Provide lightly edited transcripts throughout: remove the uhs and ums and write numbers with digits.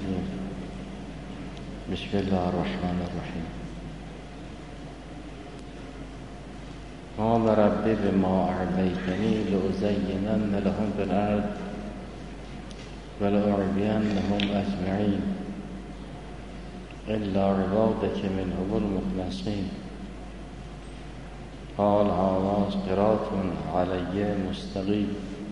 الرجيم. بسم الله الرحمن الرحيم. قال رب بما أعطيتني لأزينن لهم في الأرض ولأغوينهم أجمعين إلا عبادك منهم المخلصين. قال هذا صراط علي مستقيم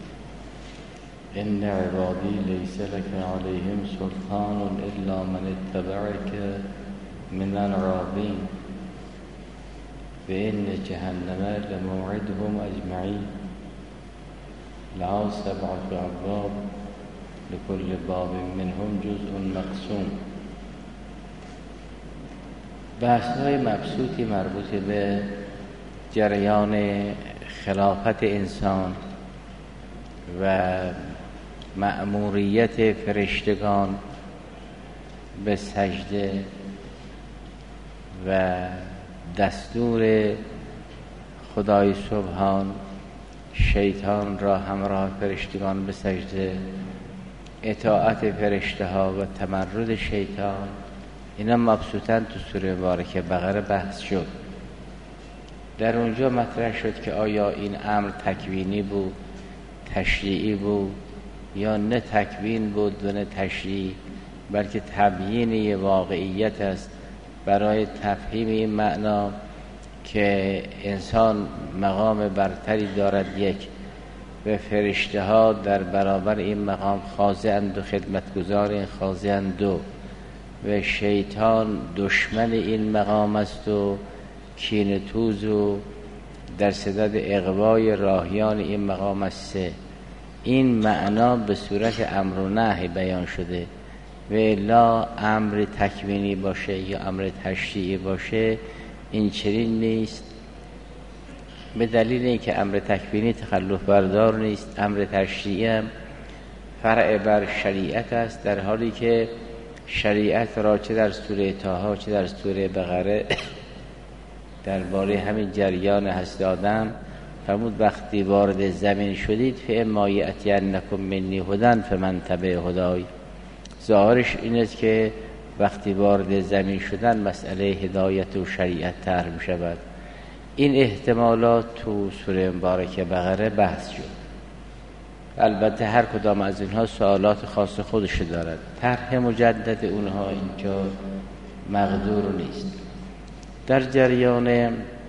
إن عبادي ليس لك عليهم سلطان إلا من اتبعك من الغاوين وإن جهنم لموعدهم أجمعين لها 7 أبواب لكل باب منهم جزء مقسوم. بحث‌های مبسوطی مربوط به جریان خلافت انسان و مأموریت فرشتگان به سجده و دستور خدای سبحان شیطان را همراه فرشتگان به سجده، اطاعت فرشته ها و تمرد شیطان، اینا مبسوطاً تو سوره مبارکه بقره بحث شد. در اونجا مطرح شد که آیا این امر تکوینی بود، تشریعی بود، یا نه تکوین بود و نه تشریع، بلکه تبیین یه واقعیت است برای تفهیم این معنا که انسان مقام برتری دارد یک و فرشته ها در برابر این مقام خاضع‌اند و خدمتگزار خاضع‌اند دو و شیطان دشمن این مقام است و کینه‌توز و در صدد اغوای راهیان این مقام است. این معنا به صورت امر و نهی بیان شده و الا امر تکوینی باشه یا امر تشریعی باشه این چنین نیست، به دلیل اینکه امر تکوینی تخلف بردار نیست، امر تشریعی هم فرع بر شریعت است، در حالی که شریعت را چه در سوره طه چه در سوره بقره درباره همین جریان هست آدم فرمود وقتی وارد زمین شدید فاما یأتینکم منی هدی فمن تبع هدای. ظاهرش این است که وقتی وارد زمین شدن مسئله هدایت و شریعت طرح می شود. این احتمالات تو سوره مبارکه بقره بحث شد. البته هر کدام از اینها سوالات خاص خودش دارد، طرح مجدد اونها اینجا مقدور نیست. در جریان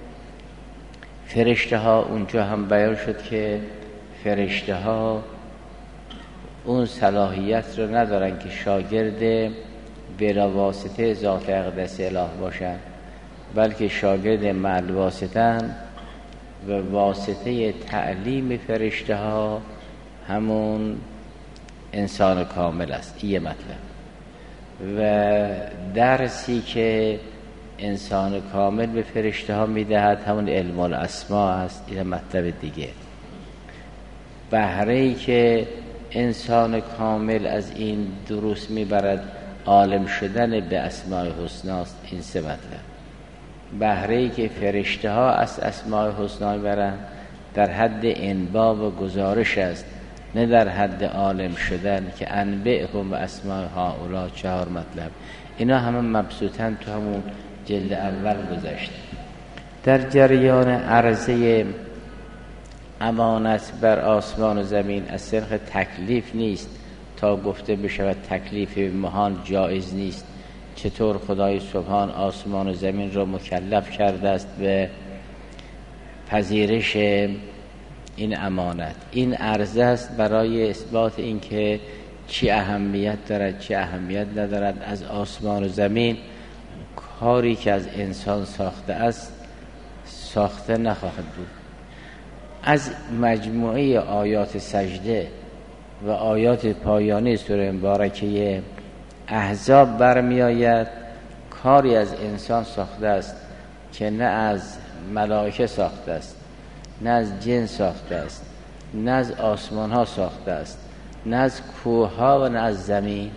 فرشته ها اونجا هم بیان شد که فرشته ها اون صلاحیت رو ندارن که شاگرد بلا واسطه ذات اقدس اله باشن، بلکه شاگرد مع واسطه‌اند و واسطه تعلیم فرشته ها همون انسان کامل است. این مطلب و درسی که انسان کامل به فرشته ها میدهد همون علم الاسماء است. این مطلب دیگه، بهره‌ای که انسان کامل از این دروس میبرد عالم شدن به اسماء الحسنی است. این 3 مطلب. بهره‌ای که فرشته ها از اسماء الحسنی میبرند در حد انباء و گزارش است، نه در حد عالم شدن که انبئهم و اسماء هؤلاء 4 مطلب. اینا همه مبسوطاً تو همون جلد اول گذشته. در جریان عرضه امانت بر آسمان و زمین از سنخ تکلیف نیست تا گفته بشود تکلیف مهان جایز نیست. چطور خدای سبحان آسمان و زمین را مکلف کرده است به پذیرش این امانت. این عرضه است برای اثبات اینکه چی اهمیت دارد چی اهمیت ندارد. از آسمان و زمین کاری که از انسان ساخته است ساخته نخواهد بود. از مجموعه آیات سجده و آیات پایانی سوره مبارکه احزاب برمی آید کاری از انسان ساخته است که نه از ملائکه ساخته است، نه از جن ساخته است، نه از آسمان ها ساخته است، نه از کوه ها و نه از زمین.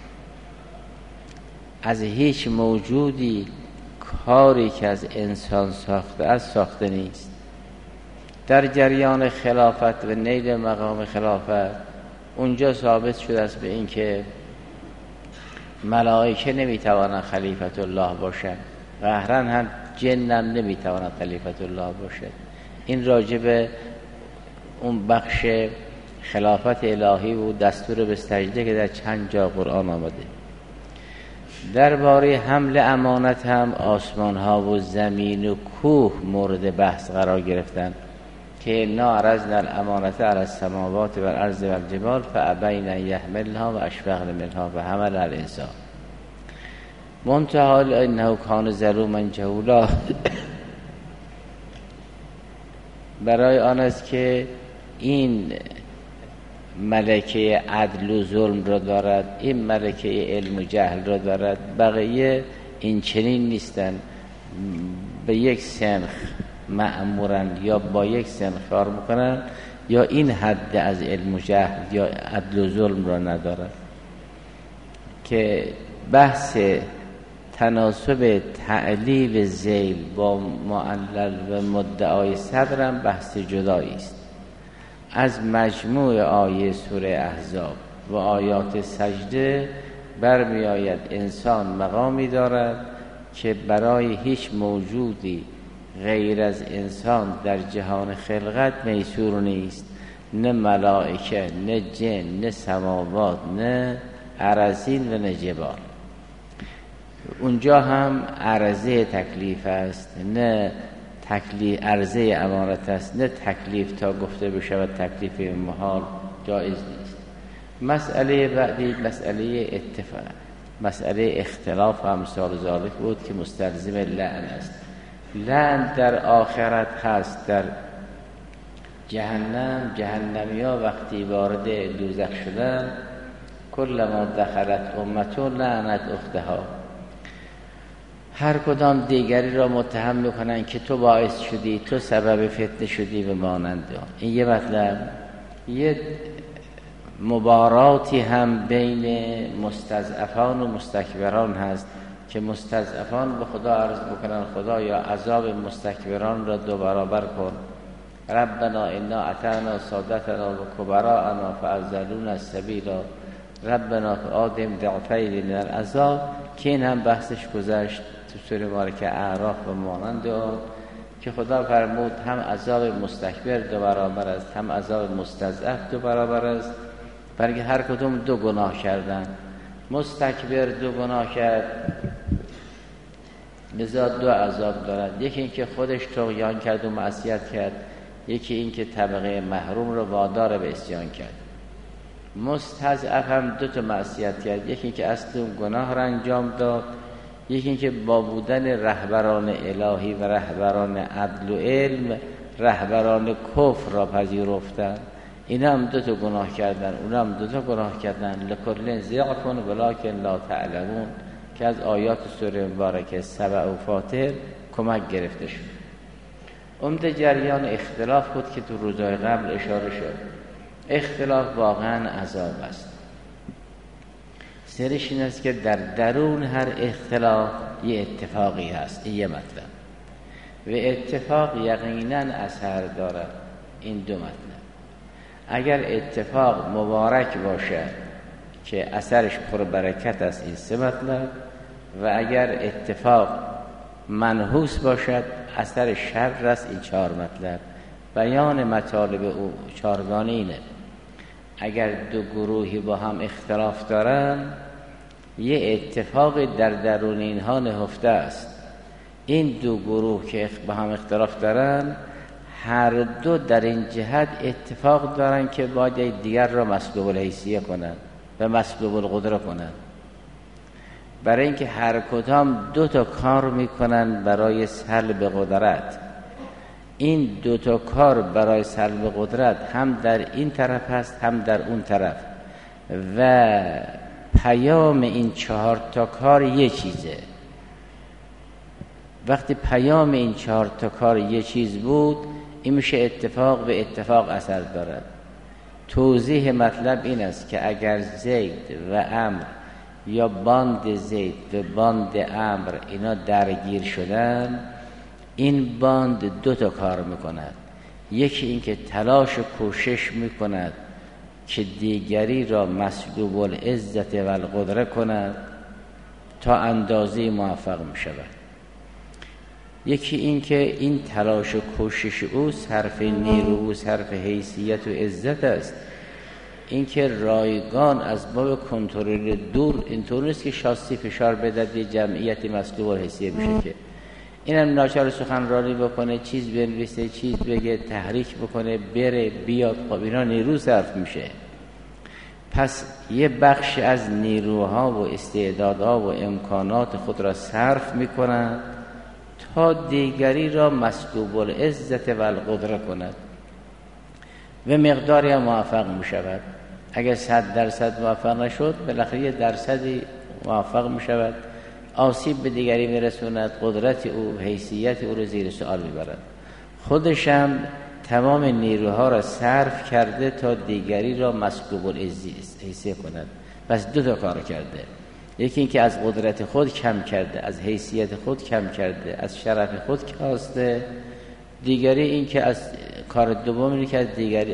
از هیچ موجودی کاری که از انسان ساخته است ساخته نیست. در جریان خلافت و نیل مقام خلافت اونجا ثابت شده است به این که ملائکه نمیتوانند خلیفت الله باشند، قهرا هم جن هم نمیتواند خلیفت الله باشد. این راجب اون بخش خلافت الهی و دستور به سجده که در چند جا قرآن آمده. درباره حمل امانت هم آسمان ها و زمین و کوه مورد بحث قرار گرفتن که انا عرضنا الامانت علی السماوات والارض والجبال فابین ان یحملنها و اشفقن منها و حملها الانسان منتهی انه کان ظلوما جهولا. برای آن است که این ملکه عدل و ظلم را دارد، این ملکه علم و جهل را دارد. بقیه این چنین نیستن، به یک سنخ مأمورن یا با یک سنخ کار میکنن یا این حد از علم و جهل یا عدل و ظلم را ندارد. که بحث تناسب تعلیل ذیل با معلل و مدعای صدرم بحث جدایی است. از مجموع آیه سوره احزاب و آیات سجده برمی آید انسان مقامی دارد که برای هیچ موجودی غیر از انسان در جهان خلقت میسور نیست، نه ملائکه، نه جن، نه سماوات، نه ارضین و نه جبال. اونجا هم عرضه تکلیف است، نه تکلیف عرضه امانت است، نه تکلیف تا گفته بشود تکلیف محال جایز نیست. مسئله بعدی مسئله اتفاق، مسئله اختلاف و امثال ذالک بود که مستلزم لعن است. لعن در آخرت هست. در جهنم، جهنمیا وقتی وارد دوزخ شدن کلما دخلت امة لعنت اختها، هر کدام دیگری را متهم میکنن که تو باعث شدی، تو سبب فتنه شدی و مانند آن. این یه مطلب. یه مباراتی هم بین مستضعفان و مستکبران هست که مستضعفان به خدا عرض بکنن خدایا عذاب مستکبران را 2 برابر کن. ربنا انا اطعنا سادتنا و کبراءنا فاضلونا السبیل ربنا آدم ضعفین من العذاب، که این هم بحثش گذشت تو سوره مبارکه اعراف و مانند آن که خدا فرمود هم عذاب مستکبر 2 برابر است، هم عذاب مستضعف 2 برابر است، برای هر کدوم 2 گناه کردن. مستکبر 2 گناه کرد لذا 2 عذاب دارد. یکی این که خودش طغیان کرد و معصیت کرد، یکی این که طبقه محروم رو وادار به عصیان کرد. مستضعف هم 2 تا معصیت کرد، یکی این که اصل گناه را انجام داد، یکی این که با بودن رهبران الهی و رهبران عدل و علم رهبران کفر را پذیرفتند. اینا هم 2 تا گناه کردن، اونا هم 2 تا گناه کردن. لکل ضعف ولکن لا تعلمون که از آیات سوره مبارکه سبع و فاطر کمک گرفته شد. عمده جریان اختلاف بود که تو روزهای قبل اشاره شد. اختلاف واقعا عذاب است. سرش این است که در درون هر اختلاف یه اتفاقی هست. این یه مطلب. و اتفاق یقینا اثر دارد. این 2 مطلب. اگر اتفاق مبارک باشد که اثرش پربرکت است، این 3 مطلب. و اگر اتفاق منحوس باشد اثر شر است، این 4 مطلب. بیان مطالب او 4گانه اینه. اگر 2 گروهی با هم اختلاف دارن، یه اتفاق در درون اینها نهفته است. این 2 گروه که با هم اختلاف دارن، هر 2 در این جهت اتفاق دارن که باید دیگر را مسلوب الحیثیه کنن و مسلوب القدره کنن، برای اینکه هر کدام 2 تا کار میکنن برای سلب قدرت. این 2 تا کار برای سلب قدرت هم در این طرف هست هم در اون طرف، و پیام این 4 تا کار یه چیزه. وقتی پیام این 4 تا کار یه چیز بود، این میشه اتفاق به اتفاق اثر دارد. توضیح مطلب این است که اگر زید و عمرو یا باند زید و باند عمرو اینا درگیر شدن، این باند 2 تا کار میکند. یکی این که تلاش و کوشش میکند که دیگری را مسلوب العزت و القدره کند تا اندازه موفق می شود. یکی این که این تلاش و کوشش او صرف نیرو و صرف حیثیت و عزت است. این که رایگان از باب کنترل دور، اینطور نیست که شاسی فشار بدهد یه جمعیت مسلوب و حیثیه بشه، که اینم ناچار سخنرانی بکنه، چیز بنویسه، چیز بگه، تحریک بکنه، بره بیاد. خب اینا نیرو صرف میشه. پس یه بخش از نیروها و استعدادها و امکانات خود را صرف میکنند تا دیگری را مسلوب العزت و القدره کند و مقداری هم موفق میشود. اگر 100% موفق نشد، بالاخره یه درصدی موفق میشود، آسیب به دیگری میرسوند، قدرت او، حیثیت او را زیر سوال میبرد. خودش هم تمام نیروها را صرف کرده تا دیگری را مسلوب الحیثیه کند. پس دو تا کار کرده. یکی این که از قدرت خود کم کرده، از حیثیت خود کم کرده، از شرف خود کاسته. دیگری این که از کار دوم اینه که از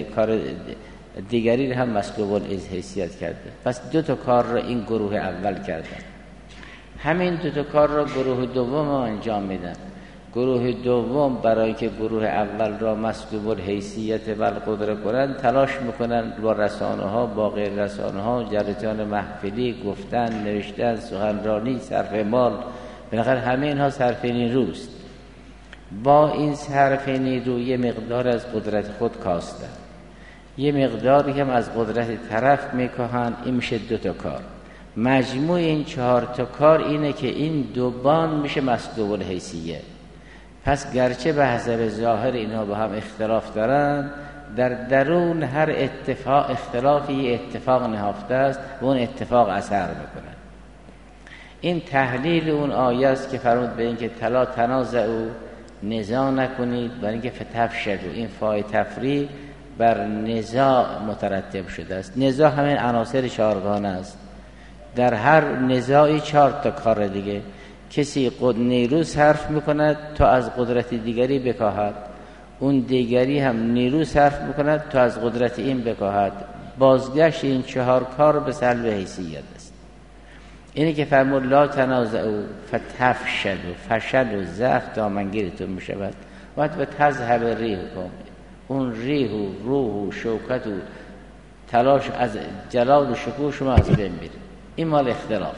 دیگری هم مسلوب الحیثیت کرده. پس دو تا کار را این گروه اول کردن. همین دو تا کار را گروه دوم انجام میدن. گروه دوم برای که گروه اول را مسلوب الحیثیت و القدره کنند تلاش میکنن با رسانه ها، با غیر رسانه ها، جریان محفلی، گفتن، نوشتن، سخنرانی، صرف مال، بالاخره همه اینها صرف نیروست. با این صرف نیرو یه مقدار از قدرت خود کاستن، یه مقداری هم از قدرت طرف میکاهن. این میشه دو تا کار. مجموع این 4 تا کار اینه که این دوبان میشه مسلوب الحیثیه. پس گرچه به حسب ظاهر اینها با هم اختلاف دارن، در درون هر اختلافی اتفاق نهفته است و اون اتفاق اثر میکنه. این تحلیل اون آیه است که فرمود به این که تلا تنازعوا، نزاع نکنید، برای اینکه فتفشلوا. این فای تفریع بر نزاع مترتب شده است. نزاع همین عناصر 4گانه است. در هر نزاعی 4 تا کار دیگه. کسی نیرو صرف میکند تا از قدرت دیگری بکاهد، اون دیگری هم نیرو صرف میکند تا از قدرت این بکاهد. بازگشت این 4 کار به سلب حیثیت است. اینه که فرمود لا تنازعوا فتفشلوا، فشل و ضعف دامنگیرتون میشود و تذهب ریحکم. اون ریح و روح و شوکت و تلاش از جلال و شکوه شما از بین میره. این مال اختلاف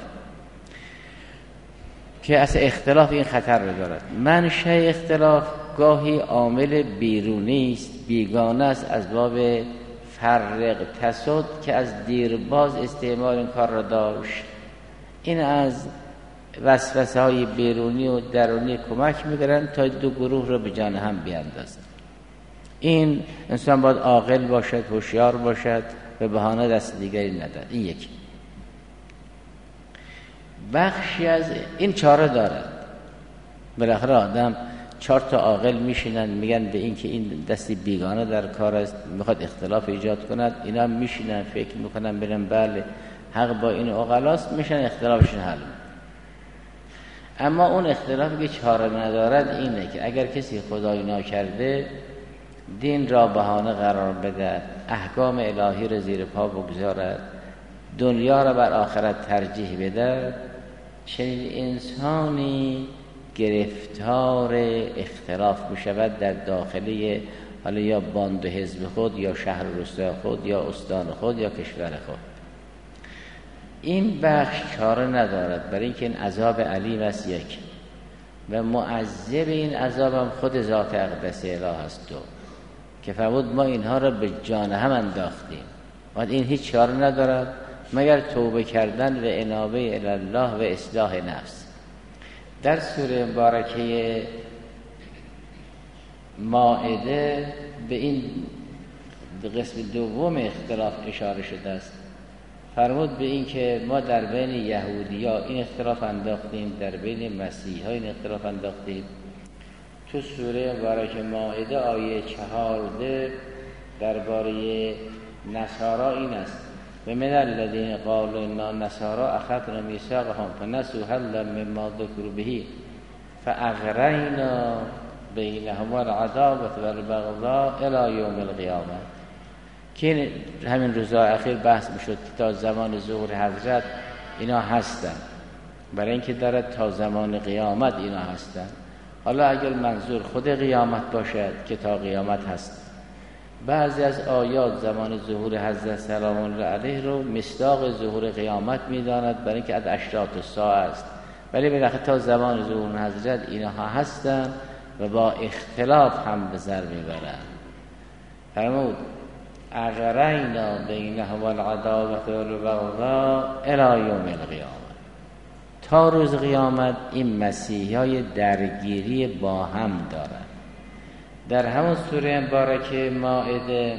که اصلا اختلاف این خطر رو دارد. منشأ اختلاف گاهی عامل بیرونی است، بیگانه است، از باب فرق تسد که از دیرباز استعمال این کار را داشت. این از وسوسه های بیرونی و درونی کمک میگیرند تا دو گروه را به جان هم بیاندازند. این انسان باید عاقل باشد، هوشیار باشد و بهانه دست دیگری ندهد. این یکی. بخشی از این چاره دارد. بالاخره آدم 4 تا عاقل میشینن میگن به این که این دستی بیگانه در کار است، میخواد اختلاف ایجاد کند. اینا میشینن فکر میکنن ببینن بله حق با این عقلاست، میشن اختلافشون حل. اما اون اختلافی که چاره ندارد اینه که اگر کسی خدایی ناکرده دین را بهانه قرار بده، احکام الهی را زیر پا بگذارد، دنیا را بر آخرت ترجیح بده، چنین انسانی گرفتار اختلاف بشود در داخلی حالا یا باند و حزب خود یا شهر و روستای خود یا استان خود یا کشور خود. این بخش چاره ندارد، برای اینکه این عذاب علیم است یک و معذب این عذاب هم خود ذات اقدس اله است دو، که فرمود ما اینها را به جان هم انداختیم و این هیچ چاره ندارد مگر توبه کردن و انابه الله و اصلاح نفس. در سوره مبارکه مائده به این قسم دوم اختلاف اشاره شده است. فرمود به این که ما در بین یهودی‌ها این اختلاف انداختیم، در بین مسیحی‌ها این اختلاف انداختیم. تو سوره مبارکه مائده آیه 14 درباره نصارا این است: و من الذین قالوا انا نصارى اخذنا میثاقهم فنسوا حظا مما ذکروا به فاغرینا بینهم العداوة والبغضاء الی یوم القیامة. که همین روزهای اخیر بحث میشد تا زمان ظهور حضرت اینا هستن. برای اینکه دارد تا زمان قیامت اینا هستن. حالا اگر منظور خود قیامت باشد که تا قیامت هست، بعضی از آیات زمان ظهور حضرت سلام الله علیه رو مصداق ظهور قیامت میداند، برای اینکه از اشراط الساعه است، ولی بالاخره تا زمان ظهور حضرت اینها هستن و با اختلاف هم به سر میبرند. فرمود اغرینا بینهم العداوة والبغضاء الی یوم القیامه. تا روز قیامت این مسیحیای درگیری با هم دارند. در همون سوره مبارکه مائده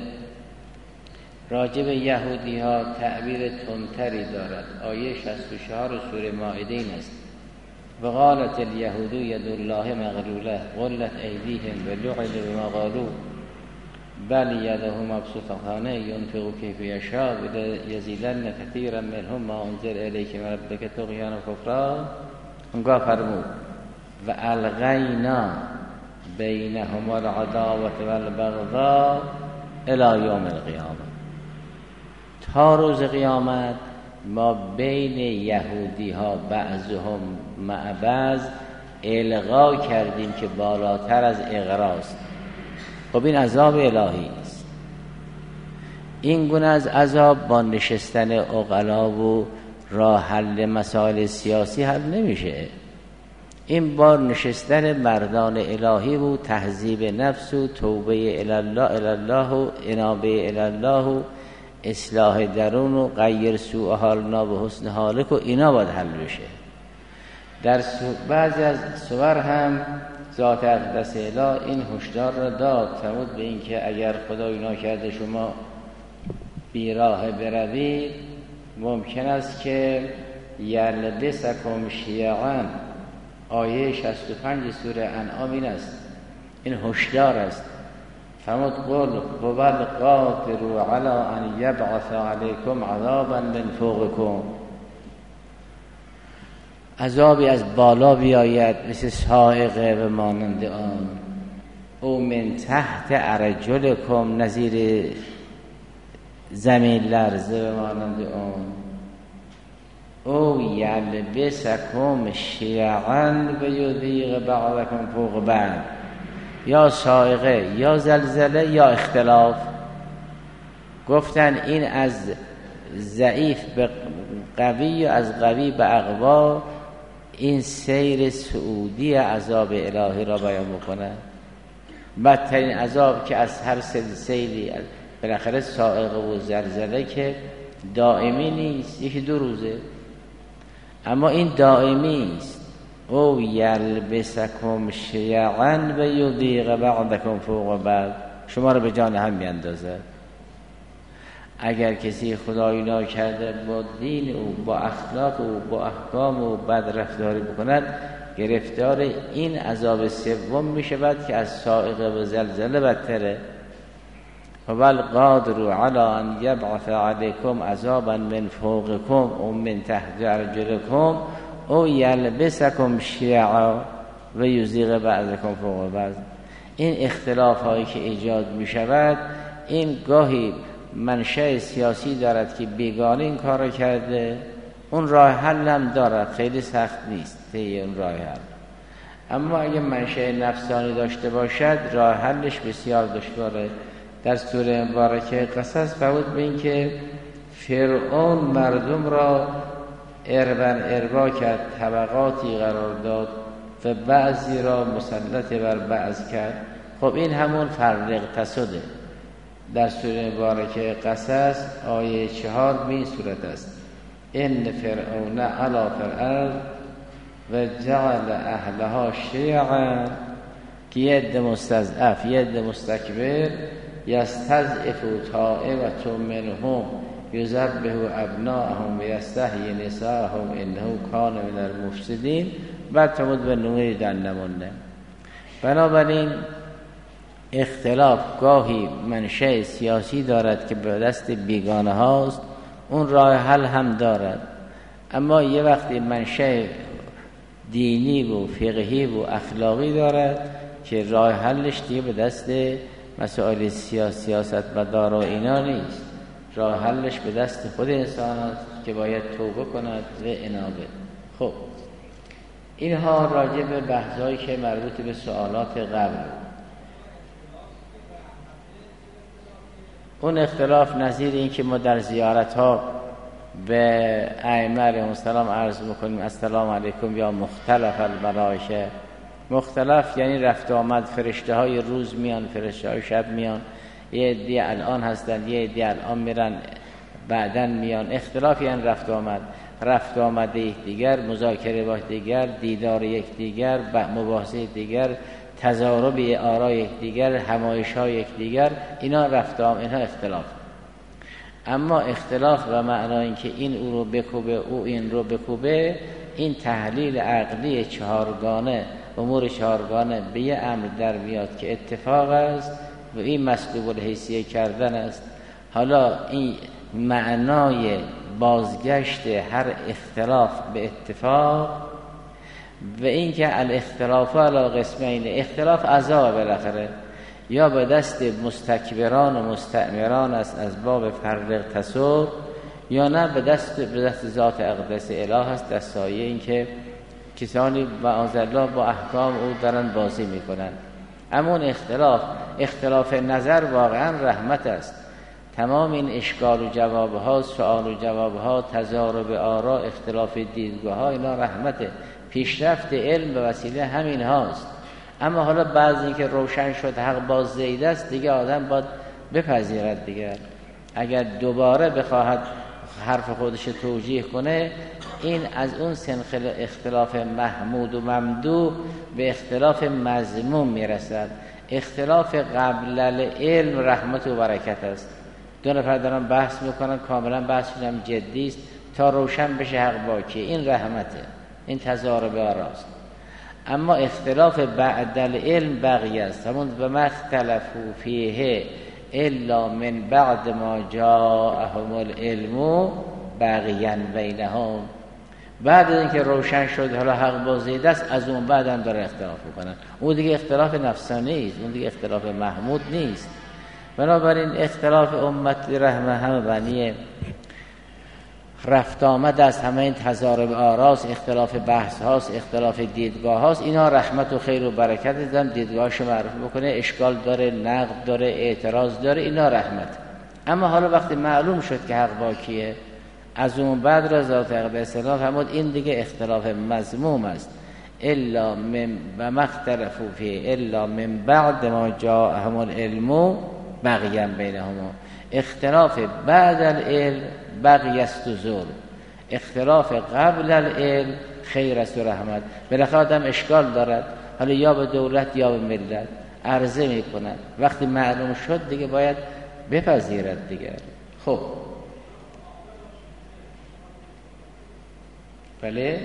راجع به یهودی ها تعبیر تندتری دارد. آیه 64 سوره مائده این است: و قالت الیهود ید الله مغلوله غلت ایدیهم و لعنوا بما قالوا بل یده مبسوطتان ینفق کیف یشاء یزیدن کثیرا منهم ما انزل الیک من ربک طغیانا و کفرا. اونگاه فرمود و الغینا بینهم العداوة والبغضاء الی یوم القیامه. تا روز قیامت ما بین یهودی ها بعضهم مع بعض الغا کردیم که بالاتر از اغراست. خب این عذاب الهی است. این گونه از عذاب با نشستن عقلا و راه حل مسائل سیاسی حل نمیشه. این بار نشستن مردان الهی و تهذیب نفس و توبه الله و انابه الله و اصلاح درون و غیر سوء حالنا به حسن حالک و اینا باید حل بشه. در بعضی از سور هم ذات اقدس اله این هشدار را داد، فرمود به این که اگر خدای ناکرده شما بیراه بروید ممکن است که یلبسکم شیعا. آیه 65 سوره انعام این است، این هشدار است. فرمود قل هو القادر علی ان یبعث علیکم عذابا من فوقکم. عذابی از بالا بیاید مثل صاعقه و مانند آن، او من تحت ارجلکم نظیر زمین لرزه و مانند آن، او یلبسکم شیعا و یذیق بعضکم فوق بعض. یا صاعقه یا زلزله یا اختلاف. گفتن این از ضعیف به قوی و از قوی به اقوا، این سیر سعودی عذاب الهی را بیان میکنه. بدترین عذاب که از هر سیلی بالاخره صاعقه و زلزله که دائمی نیست، یکی 2 روزه، اما این دائمی است. او یلبسکم شیعا و یذیق بعضکم فوق بعض، شما رو به جان هم میاندازه. اگر کسی خدایی ناکرده با دین او، با اخلاق او، با احکام او بد رفتاری بکند، گرفتار این عذاب سوم میشود که از صاعقه و زلزله بدتره. فبل قادر علی ان یبعث علیکم عذابا من فوقکم او من تحت ارجلکم او یلبسکم شیعا و یذیق بعضکم فوق بعض. این اختلاف هایی که ایجاد می شود، این گاهی منشأ سیاسی دارد که بیگانه این کار را کرده. اون راه حل هم دارد، خیلی سخت نیست طی اون راه حل، اما اگه منشأ نفسانی داشته باشد راه حلش بسیار دشواره. در سوره مبارکه قصص فرمود به این که فرعون مردم را اربا کرد، طبقاتی قرار داد و بعضی را مسلط بر بعض کرد. خب این همون فرق تصده. در سوره مبارکه قصص آیه 4 به این صورت است: ان فرعون علا فی الارض و جعل اهلها شیعا، که یه عده مستضعف یه عده مستکبر، یستضعف طائفة منهم یذبح ابناءهم و یستحیی نساءهم انه کان من المفسدین. بعد فرمود به نمونه در نمونه. بنابراین اختلاف گاهی منشأ سیاسی دارد که به دست بیگانه هاست، اون راه حل هم دارد، اما یه وقتی منشأ دینی و فقهی و اخلاقی دارد که راه حلش دیگه به دست مسائل سیاست مدار و اینا نیست. راه حلش به دست خود انسان است که باید توبه کند و انابه. خب اینها راجع به بحثایی که مربوط به سوالات قبل. اون اختلاف نظیر این که ما در زیارت ها به ائمه علیهم السلام عرض میکنیم السلام علیکم یا مختلف الملائکه. مختلف یعنی رفت آمد، فرشته های روز میان، فرشته های شب میان، یه عده الان هستن، یه عده الان میرن، بعدن میان. اختلاف یعنی رفت آمد یکدیگر، مذاکره با یکدیگر، دیدار یکدیگر، مباحثه دیگر، تضارب آرا یکدیگر، همایش‌های یکدیگر، اینا اینها اختلاف. اما اختلاف و معنای این که این او رو بکوبه او این رو بکوبه، این تحلیل عقلی چهارگانه، امور چهارگانه به یه امر در میاد که اتفاق است و این مسلوب الحیثیه کردن است. حالا این معنای بازگشت هر اختلاف به اتفاق و این که الاختلاف علی قسمین، اختلاف عذاب بالاخره یا به دست مستکبران و مستعمران است از باب فرق تصور، یا نه به دست ذات اقدس اله است، در سایه این که کسانی معاذالله با احکام او دارن بازی میکنن. اما اون اختلاف نظر واقعا رحمت است. تمام این اشکال و جوابها، سوال و جوابها، تضارب آرا، اختلاف دیدگاه ها، اینا رحمته. پیشرفت علم به وسیله همین هاست. اما حالا بعضی که روشن شد حق باز زیده است، دیگه آدم باید بپذیرد. دیگر اگر دوباره بخواهد حرف خودش توجیه کنه، این از اون سنخ اختلاف محمود و ممدوح به اختلاف مذموم میرسد. اختلاف قبل العلم رحمت و برکت است. دو نفر دارن بحث میکنن، کاملا بحثشون هم جدی است تا روشن بشه حق با کی، این رحمته، این تضارب آراست. اما اختلاف بعد العلم بغی است، همون و ما اختلفوا فیه الا من بعد ما جاءهم العلم بغیا بینهم. بعد اینکه روشن شد حالا حق بازیده است، از اون بعد هم داره اختلاف میکنن. اون دیگه اختلاف نفسانی است، اون دیگه اختلاف محمود نیست. بنابراین اختلاف امت رحمه همه بنی رفت آمد است، همه این تضارب آراست، اختلاف بحث هاست، اختلاف دیدگاه هاست. اینا رحمت و خیر و برکت دیدن، دیدگاهش معرفی بکنه، اشکال داره، نقد داره، اعتراض داره، اینا رحمت. اما حالا وقتی معلوم شد که حق با کیه، از اون بعد رضایت اقدس الله فرمود این دیگه اختلاف مذموم است. الا من و ما اختلفوا فیه الا من بعد ما جاءهم العلم بغیا بینهم. اختلاف بعد العلم بغی است و ظلم، اختلاف قبل العلم خیر است و رحمت. بالاخره آدم اشکال دارد، حالا یا به دولت یا به ملت عرضه میکند، وقتی معلوم شد دیگه باید بپذیرد دیگه. خب بله،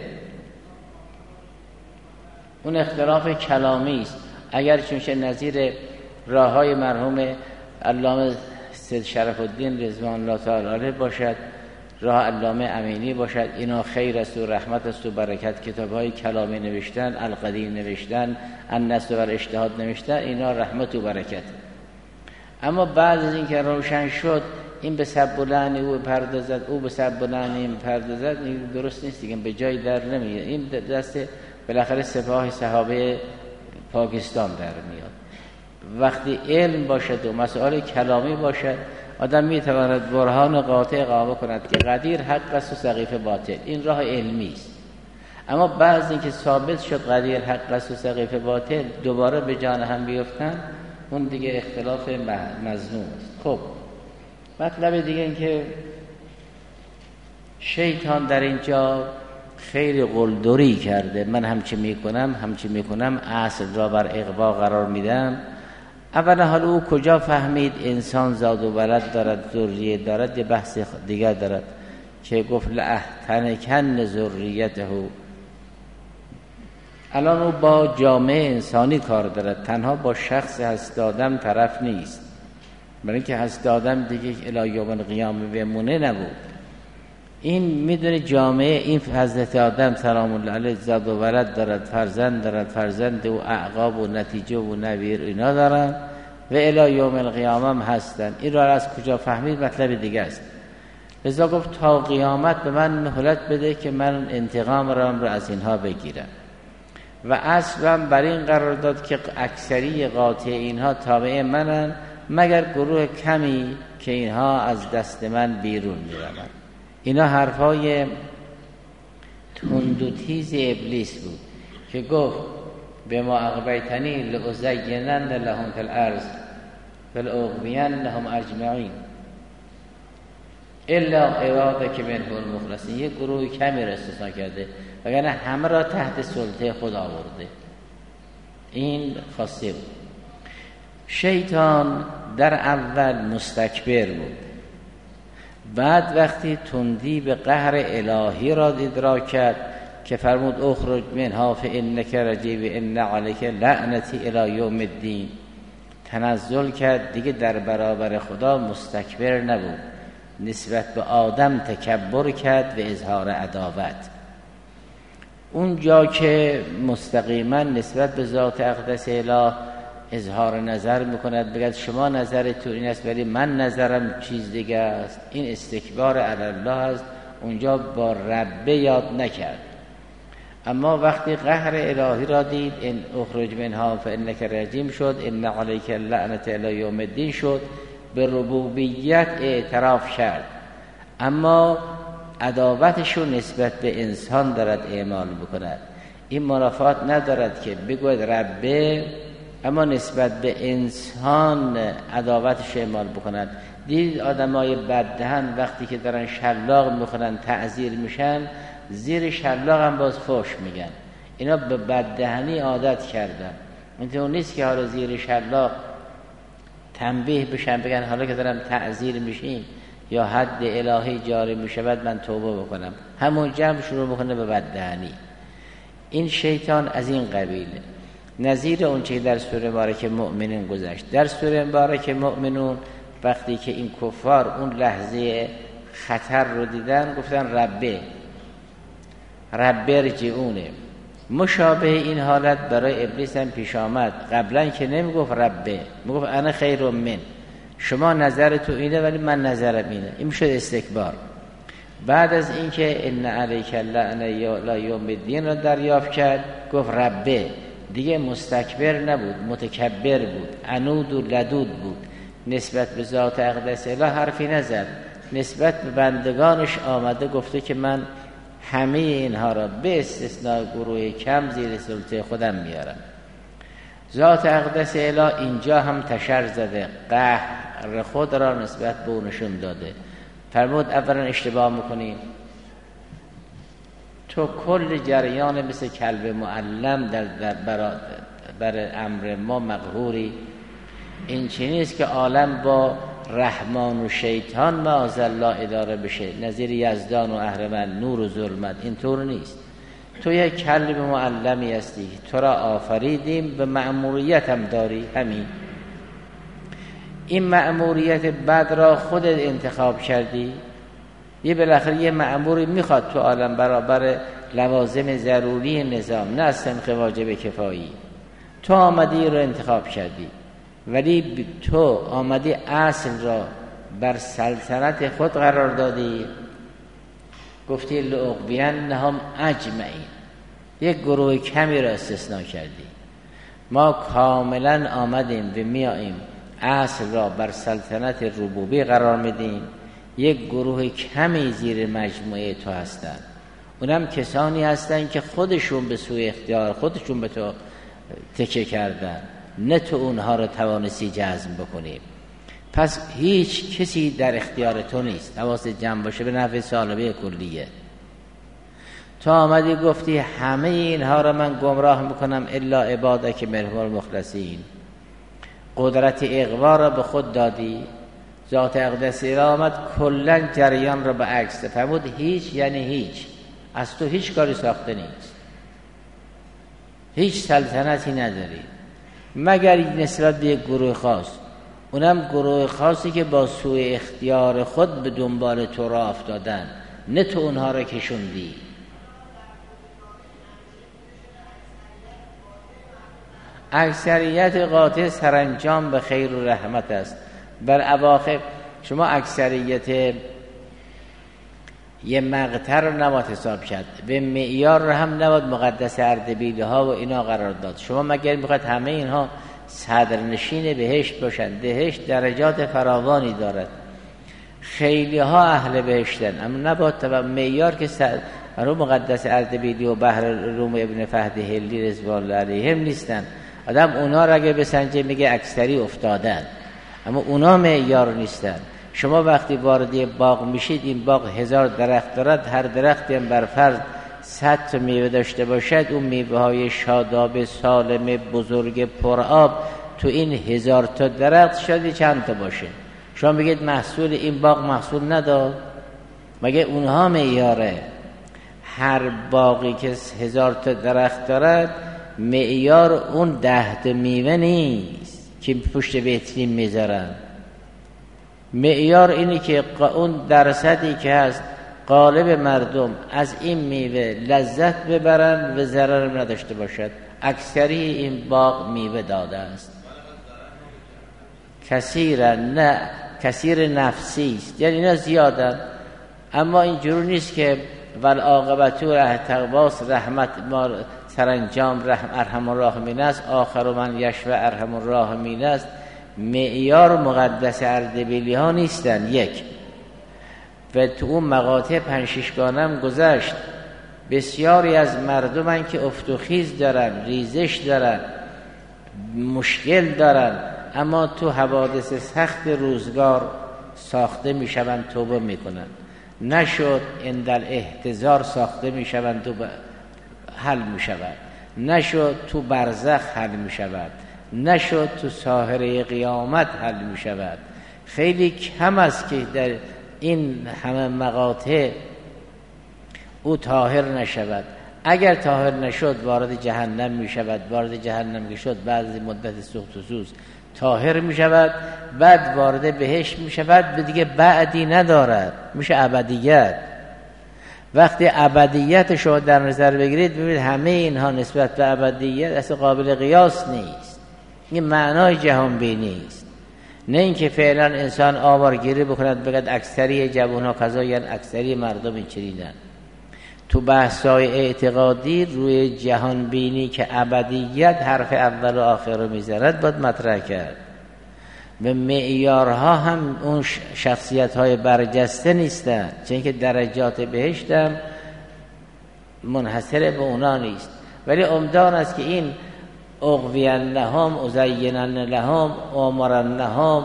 اون اختلاف کلامی است. اگر چونشه نظیر راههای مرحوم علامه سید شرف الدین رضوان الله تعالی علیه باشد، راه علامه امینی باشد، اینا خیر است و رحمت است و برکت. کتاب‌های کلامی نوشتن، القدیم نوشتن، النصر و الاجتهاد نوشتن، اینا رحمت و برکت. اما بعد از این که روشن شد این به سب و لعن او پردازد، او به سب و لعن این پردازد، این درست نیست دیگه، به جای در نمیاد. این دست بالاخره سپاه صحابه پاکستان در میاد. وقتی علم باشد و مسائل کلامی باشد، آدم میتواند برهان قاطع قائم کند که قدیر حق است و سقیف باطل. این راه علمی است. اما بعضی که ثابت شد قدیر حق است و سقیف باطل، دوباره به جان هم بیفتن، اون دیگه اختلاف مظنون است. خب مطلب دیگه این که شیطان در اینجا خیلی قلدری کرده. من همچی میکنم اصل را بر اغوا قرار میدم. اولا حالا او کجا فهمید انسان زاد و ولد دارد، ذریه دارد؟ یه بحث دیگر دارد که گفت لأحتنکن ذریته. الان او با جامعه انسانی کار دارد، تنها با شخص هست آدم طرف نیست. برای اینکه هست آدم دیگه الی یوم القیامه بمونه نبود. این میدونه جامعه این حضرت آدم سلام الله علیه زاد و ولد دارد، فرزند دارد، فرزند و اعقاب و نتیجه و نویر اینا دارن و الی یوم القیامه هم هستن. این را از کجا فهمید مطلب دیگه است. لذا گفت تا قیامت به من مهلت بده که من انتقام را از اینها بگیرم. و اصلا بر این قرار داد که اکثری قاطع اینها تابع منن، مگر گروه کمی که اینها از دست من بیرون میروند. اینا حرفای تند و تیز ابلیس بود که گفت به ما اغویتنی لأزینن لهم فی الارض فلأغوینهم اجمعین الا عبادک منهم المخلصین. یک گروه کمی را استثناء کرده وگرنه همه را تحت سلطه خود آورده. این خاصه بود. شیطان در اول مستکبر بود، بعد وقتی تندی به قهر الهی را ادراک کرد که فرمود اخرج منها فانک رجیم ان علیک لعنتی الی یوم الدین، تنزل کرد دیگه در برابر خدا مستکبر نبود، نسبت به آدم تکبر کرد و اظهار عداوت. اونجا که مستقیما نسبت به ذات اقدس اله اظهار نظر میکند، بگد شما نظرتون این است ولی من نظرم چیز دیگه است، این استکبار علی الله است. اونجا با ربه یاد نکرد. اما وقتی قهر الهی را دید، ان اخرج منها فانک رجیم شد، ان علیک اللعنة الی یوم الدین شد، به ربوبیت اعتراف کرد. اما عداوتشو نسبت به انسان دارد اعمال بکند. این منافات ندارد که بگوید ربه اما نسبت به انسان عداوتش اعمال بکند. دید آدمای بددهن وقتی که دارن شلاق میخورن تعذیر میشن، زیر شلاق هم باز فحش میگن. اینا به بددهنی عادت کردن. اینطور نیست که حالا زیر شلاق تنبیه بشن بگن حالا که دارم تعذیر میشیم یا حد الهی جاری میشود من توبه بکنم، همون جمع شروع میکنه به بددهنی. این شیطان از این قبیله. نظیر اون چه در سوره مبارکه مؤمنون گذشت. در سوره مبارکه مؤمنون وقتی که این کفار اون لحظه خطر رو دیدن گفتن رب ارجعونه. مشابه این حالت برای ابلیس هم پیش آمد. قبلا که نمیگفت ربه، میگفت انا خیر من، شما نظر تو اینه ولی من نظرم اینه. این میشد استکبار. بعد از اینکه ان علیک اللعنة الی یوم الدین را دریافت کرد گفت ربه، دیگه مستکبر نبود، متکبر بود، عنود و لدود بود. نسبت به ذات اقدس اله حرفی نزد. نسبت به بندگانش آمده گفته که من همه اینها را به استثناء گروه کم زیر سلطه خودم میارم. ذات اقدس اله اینجا هم تشر زده، قهر خود را نسبت به او نشون داده. فرمود اولا اشتباه میکنی، تو کل جریان مثل کلب معلم در بر امر ما مقهوری. این چی نیست که عالم با رحمان و شیطان معاذالله اداره بشه، نظیر یزدان و اهرمن، نور و ظلمت. اینطور نیست. تو یک کلب معلمی هستی، تو را آفریدیم به مأموریت هم داری. همین این مأموریت بد را خودت انتخاب کردی. یه بالاخره یه مأموری میخواد تو عالم برابر لوازم ضروری نظام، نه صنف واجب کفایی. تو آمدی رو انتخاب کردی، ولی تو آمدی اصل را بر سلطنت خود قرار دادی. گفتی لأغوینهم اجمعین، یک گروه کمی را استثناء کردی. ما کاملا آمدیم و میاییم اصل را بر سلطنت ربوبی قرار میدیم. یک گروه کمی زیر مجموعه تو هستن، اونم کسانی هستن که خودشون به سوی اختیار خودشون به تو تکیه کردن، نه تو اونها رو توانستی جذب بکنی. پس هیچ کسی در اختیار تو نیست. حواست جمع باشه به نحو سالبه کلیه. تو آمدی گفتی همه اینها رو من گمراه میکنم الا عبادک منهم المخلصین. قدرت اغوا را به خود دادی. ذات اقدس اله آمد کلا جریان را به عکس فرمود. هیچ یعنی هیچ، از تو هیچ کاری ساخته نیست، هیچ سلطنتی نداری مگر نسبت به یک گروه خاص، اونم گروه خاصی که با سوء اختیار خود به دنبال تو را افتادن، نه تو اونها را کشوندی. اکثریت قاطع سرانجام به خیر و رحمت است. بر اواخر شما اکثریت یه مقطع رو نباید حساب کرد، به معیار رو هم نباید مقدس اردبیلی ها و اینا قرار داد. شما مگر میخواید همه اینها صدرنشین بهشت باشن؟ بهشت درجات فراوانی دارد، خیلی ها اهل بهشتن، اما نباید تبع معیار که رو مقدس اردبیلی و بحر روم ابن فهد هلی رضوان الله علیهم نیستن. آدم اونا را اگه بسنجه میگه اکثری افتادن، اما اونا معیار نیستن. شما وقتی وارد باغ میشید، این باغ 1000 درخت دارد، هر درختی هم بر فرض 100 تا میوه داشته باشد، اون میوه های شاداب سالم بزرگ پرآب تو این 1000 تا درخت شاید چند تا باشه. شما بگید محصول این باغ محصول نداد؟ مگه اونها معیاره؟ هر باقی که 1000 تا درخت دارد معیار اون 10 تا میوه نیست که پشت ویترین میذارن. معیار اینی که اون درصدی که هست غالب مردم از این میوه لذت ببرن و ضرر نداشته باشد. اکثری این باغ میوه داده است. کثیر نفسی است، یعنی اینا زیادن، اما اینجور نیست که والعاقبت له تقواست، رحمت ما سرانجام ارحم الراحمین است، آخر من یشفع ارحم الراحمین است. معیار مقدس اردبیلی ها نیستن. یک، و تو اون مقاطع 5-6 گانم گذشت، بسیاری از مردمن که افت و خیز دارن، ریزش دارن، مشکل دارن، اما تو حوادث سخت روزگار ساخته میشوند، توبه میکنن. نشد اندل احتضار ساخته میشوند، تو حل میشود. نشد تو برزخ حل میشود. نشد تو ساحره قیامت حل میشود. خیلی کم است که در این همه مقاطع او طاهر نشود. اگر طاهر نشد وارد جهنم میشود. وارد جهنم که شد بعد مدت سوخت و سوز طاهر میشود، بعد وارد بهشت میشود، به دیگه بعدی ندارد، میشه ابدیت. وقتی ابدیت شما در نظر بگیرید ببینید همه اینها نسبت به ابدیت اصلا قابل قیاس نیست. این معنای جهان بینی است، نه اینکه فعلا انسان آوارگیری بکند بگد اکثری جوانها کذایند، اکثری مردم اینچنینند. تو بحث‌های اعتقادی روی جهان بینی که ابدیت حرف اول و آخر رو میزند باید مطرح کرد. به معیارها هم اون شخصیت‌های برجسته نیستن، چون که درجات بهشت هم منحصر به اونا نیست. ولی عمدان است که این اغوینهم ازینن لهم امرنهم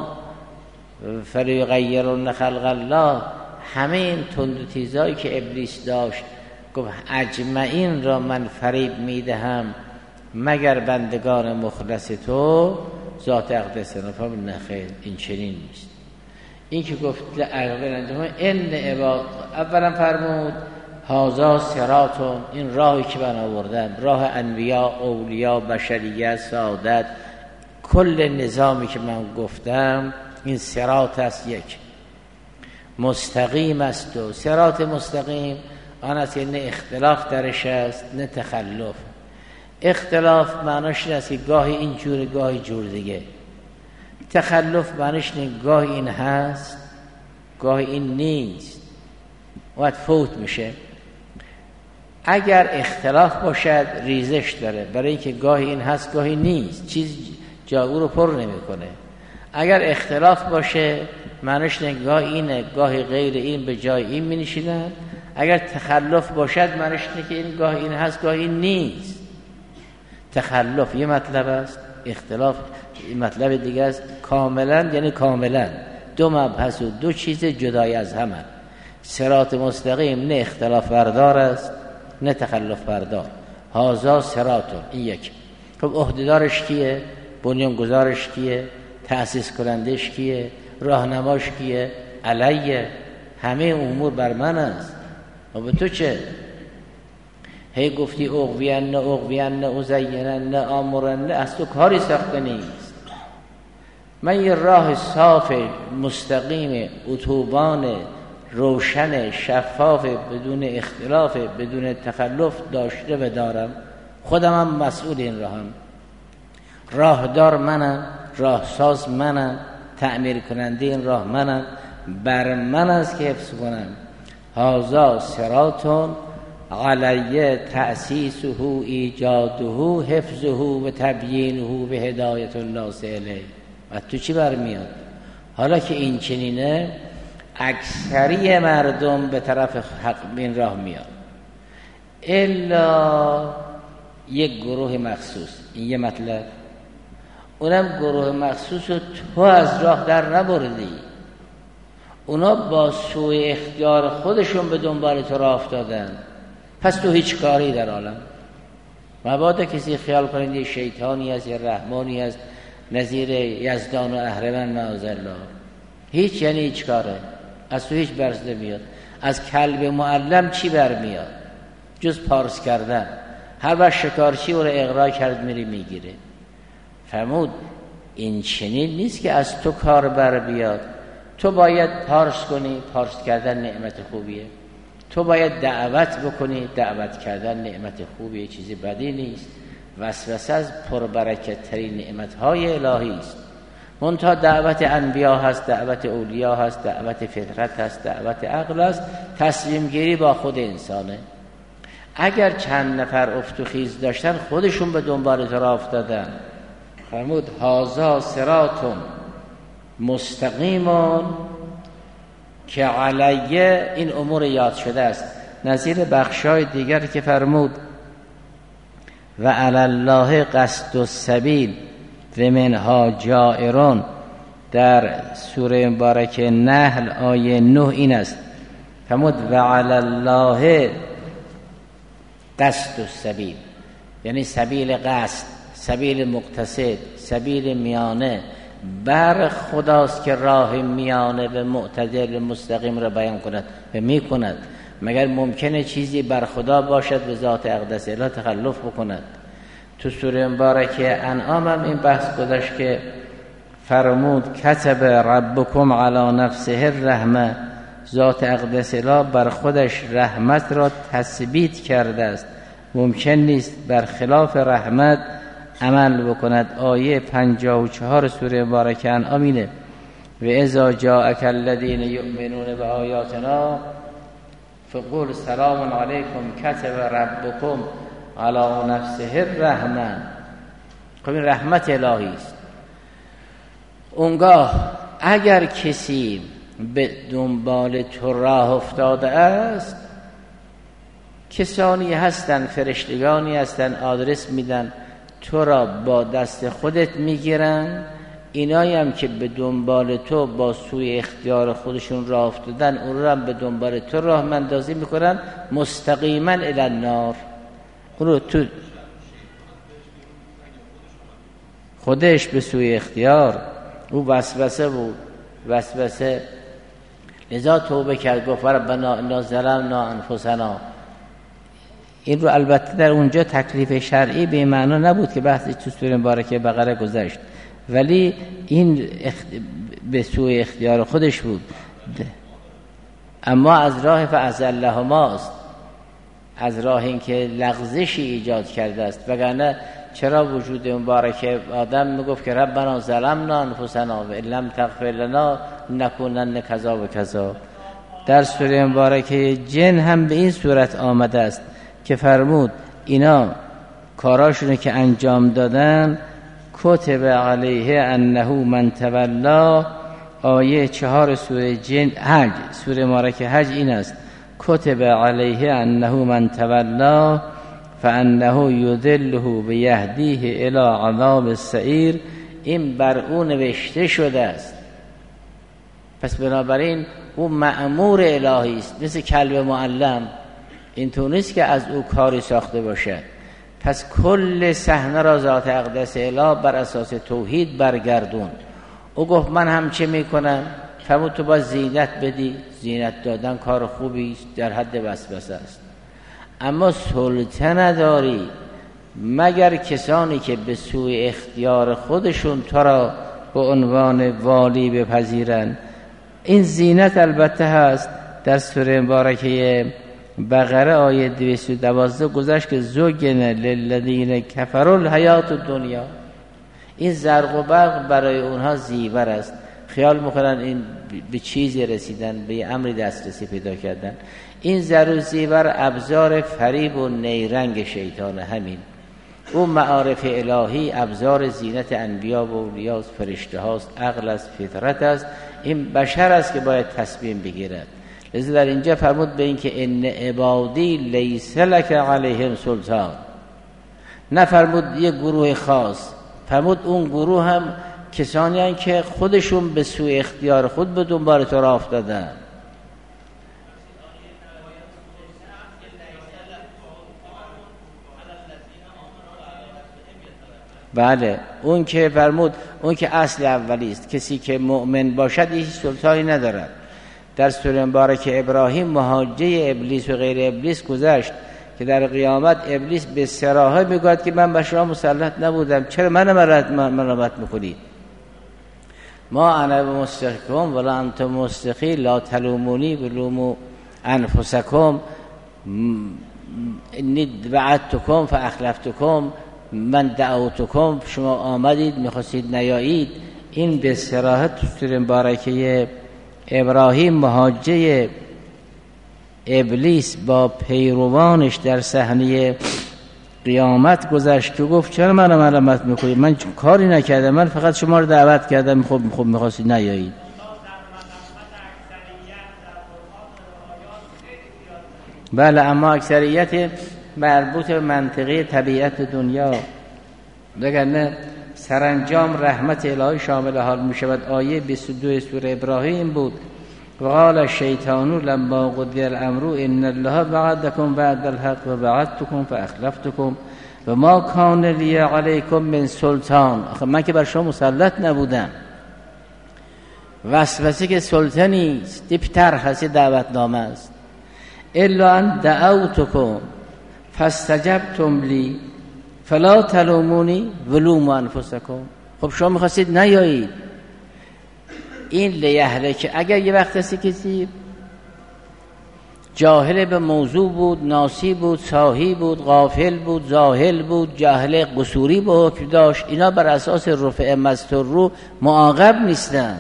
فلیغیرن خلق الله، همه این تند و تیزایی که ابلیس داشت، گفت اجمعین را من فریب میدهم مگر بندگان مخلص تو ذات اقدس. نفهم نخیر، این چنین نیست. این که گفت لأغوینهم ان عباد، اولا فرمود هذا صراطون، این راهی که من آوردم، راه انبیا، اولیا، بشریت، سعادت، کل نظامی که من گفتم این صراط است. یک مستقیم است. و صراط مستقیم آن است که نه اختلاف درش است نه تخلف. اختلاف معناش این است که گاهی این جور گاهی جور دیگه. تخلف معناش اینه گاهی این هست گاهی این نیست، وقت فوت میشه. اگر اختلاف باشد ریزش داره، برای اینکه گاهی این هست گاهی نیست، چیز جا او رو پر نمیکنه. اگر اختلاف باشه معناش اینه گاهی اینه گاهی غیر این به جای این می نشینن. اگر تخلف باشد معناش اینه که این گاهی این هست گاهی این نیست. تخلف یه مطلب است، اختلاف یه مطلب دیگه است. کاملا یعنی کاملا دو مبحث و دو چیز جدای از هم. صراط مستقیم نه اختلاف بردار است نه تخلف بردار. هازا صراطون، این یک. خب عهده‌دارش کیه؟ بنیانگذارش کیه؟ تأسیس کنندش کیه؟ راهنماش کیه؟ علیه، همه امور بر من است. و به تو چه؟ هی گفتی اغوین ازینن آمرن، از تو کاری ساخته نیست. من یه راه صاف مستقیم اتوبان روشن شفاف بدون اختلاف بدون تخلف داشته و دارم. خودم هم مسئول این راهم، راهدار منم، راهساز منم، تعمیر کننده این راه منم. بر من است که حفظ کنم. هذا صراط علی تأسیسه ایجاده حفظه و تبیینه به هدایت الناس الیه. و تو چی برمیاد؟ حالا که این چنینه اکثری مردم به طرف حق بین راه میاد الا یک گروه مخصوص. این یه مطلب. اونم گروه مخصوص رو تو از راه در نبردی، اونا با سوء اختیار خودشون به دنبال تو راه افتادن، پس تو هیچ کاری در عالم. مبادا کسی خیال کنید یه شیطانی هست یا رحمانی هست نظیر یزدان و اهرمن معاذالله. هیچ، یعنی هیچ کاره، از تو هیچ برز نمیاد. از کلب معلم چی برمیاد جز پارس کردن؟ هر وقت شکارچی او رو اغرا کرد میری میگیره. فرمود این چنین نیست که از تو کار بر بیاد. تو باید پارس کنی، پارس کردن نعمت خوبیه. تو باید دعوت بکنی، دعوت کردن نعمت خوبیه، چیزی بدی نیست. وسوسه از پربرکت ترین نعمتهای الهی است. منتها دعوت انبیا هست، دعوت اولیا هست، دعوت فطرت هست، دعوت عقل هست، تسلیم گیری با خود انسانه. اگر چند نفر افت و خیز داشتن خودشون به دنبال تو راه افتادن. فرمود هذا صراط مستقیمون که علیه، این امور یاد شده است. نظیر بخشای دیگر که فرمود و علی الله قصد السبیل و منها جائرون در سوره مبارکه نحل آیه 9 این است. فرمود و علی الله قصد السبیل، یعنی سبیل قصد، سبیل مقتصد، سبیل میانه. بر خداست که راه میانه و معتدل مستقیم را بیان کند و میکند. مگر ممکنه چیزی بر خدا باشد به ذات اقدس اله تخلف بکند؟ تو سوره مبارکه انعام هم این بحث گذاشت که فرمود کتب ربکم علی نفسه الرحمه، ذات اقدس اله بر خودش رحمت را تثبیت کرده است، ممکن نیست بر خلاف رحمت عمل بکند. آیه 54 سوره مبارکه انعام اینه و اذا جاءک الذین یؤمنون بآیاتنا فقل سلام علیکم کتب ربکم علی نفسه الرحمه. خب این رحمت الهی است. اونگاه اگر کسی به دنبال تو راه افتاده است، کسانی هستن، فرشتگانی هستن، آدرس میدن تو را با دست خودت میگیرن. اینایی هم که به دنبال تو با سوی اختیار خودشون راه افتادن، اون را هم به دنبال تو راه مندازی میکنن مستقیما الی النار. اون تو خودش به سوی اختیار، او وسوسه بود، وسوسه. لذا توبه کرد، گفت ربنا انا ظلمنا انفسنا. این رو البته در اونجا تکلیف شرعی به معنا نبود که بحثی تو سوره مبارکه بقره گذشت، ولی این به سوی اختیار خودش بود. اما از راه فأزلهماست، از راه این که لغزشی ایجاد کرده است. وگرنه چرا وجود مبارکه آدم میگفت که ربنا ظلمنا انفسنا و ان لم تغفر لنا نکونن کذا و کذا. در سوره مبارکه جن هم به این صورت آمده است که فرمود اینا کاراشونو که انجام دادن کتب علیه انه من تولا. آیه 4 سوره جن حج، سوره مبارکه حج این است کتب علیه انه من تولا فانه یضله بیهدیه الی عذاب السعیر. این بر او نوشته شده است. پس بنابراین او مأمور الهی است، مثل کلب معلم. این تو نیست که از او کاری ساخته باشد. پس کل صحنه را ذات اقدس اله بر اساس توحید برگردون. او گفت من هم چه میکنم؟ فرمود تو باید زینت بدی. زینت دادن کار خوبی است، در حد وسوسه است، اما سلطه نداری مگر کسانی که به سوی اختیار خودشون تو را به عنوان والی بپذیرن. این زینت البته هست. در سوره مبارکه بقره آیه 212 گذشت که زوجن للذین کفروا الحیات الدنیا. این زرق و برق برای اونها زیور است. خیال میکنن این به چیزی رسیدن، به امری دسترسی پیدا کردن. این زر و زیور ابزار فریب و نیرنگ شیطان. همین اون معارف الهی ابزار زینت انبیا و اولیا، فرشته هاست، عقل است، فطرت است. این بشر است که باید تصمیم بگیرد. لذا در اینجا فرمود به این که ان عبادی لیس لک علیهم سلطان، نفرمود یک گروه خاص، فرمود اون گروه هم کسانی هستند که خودشون به سوی اختیار خود به دنبال تو راه افتادن. بله، اون که فرمود اون که اصل اولی است، کسی که مؤمن باشد هیچ سلطانی ندارد. در سوره مبارکه ابراهیم محاجه ابلیس و غیر ابلیس گذشت که در قیامت ابلیس به صراحت میگوید که من به شما مسلط نبودم، چرا من ملامت میکنید؟ ما انا بمستخیکم ولا انتم مستخی، لا تلومونی ولوموا انفسکم انی وعدتکم فاخلفتکم من دعوتکم، شما آمدید میخواستید نیایید. این به صراحت تو سوره مبارکه ابراهیم محاجه ابلیس با پیروانش در صحنه قیامت گذشت که گفت چرا من ملامت میکنید؟ من کاری نکردم، من فقط شما رو دعوت کردم، خب میخواستید نیایید. بله، اما اکثریت مربوط به منطقه طبیعت دنیا، وگرنه سرانجام رحمت الهی شامل حال می شود. آیه 22 سوره ابراهیم بود وقال الشیطان لما قضی الامر ان الله وعدکم وعد الحق و وعدتکم فاخلفتکم و ما کان لی علیکم من سلطان. آخه من که بر شما مسلط نبودم. وسوسه که سلطانی دپتر هست، دعوتنامه است. الا ان دعوتکم فاستجبتم لی فلا تلومونی ولوموا انفسکم. خب شما می‌خواستید نیایید. این لیهلک، اگر یه وقت کسی جاهل به موضوع بود، ناسی بود، ساهی بود، غافل بود، جاهل بود، جاهل قصوری به حکم داشت، اینا بر اساس رفع مستر رو معاقب نیستن.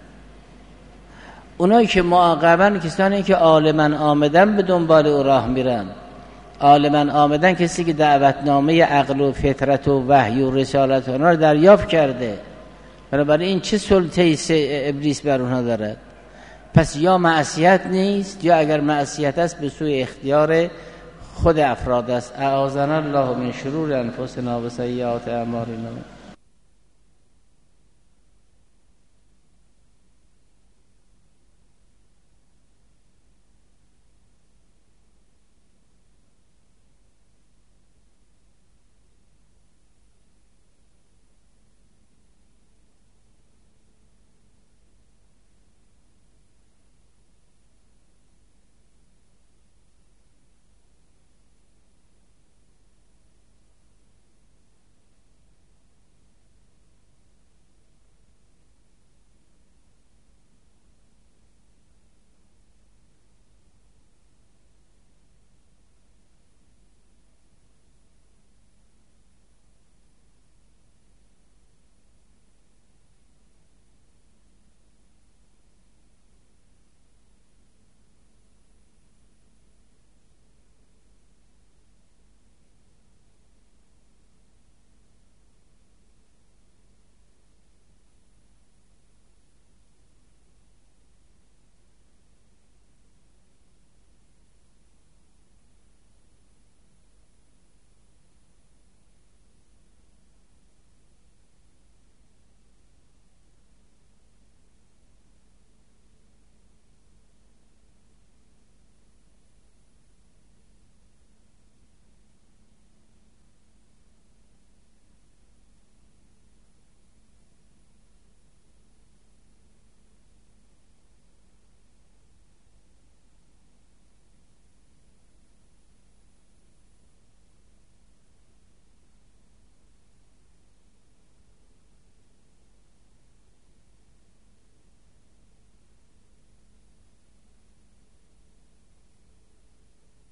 اونایی که معاقبن کسانی که عالمن آمدن به دنبال او راه میرن. عالمن آمدن کسی که دعوتنامه عقل و فطرت و وحی و رسالت اونا رو دریافت کرده. بنابراین این چه سلطه‌ای ابلیس بر اونها دارد؟ پس یا معصیت نیست، یا اگر معصیت است به سوی اختیار خود افراد است. اعاذنا الله من شرور انفسنا و سیئات اعمالنا.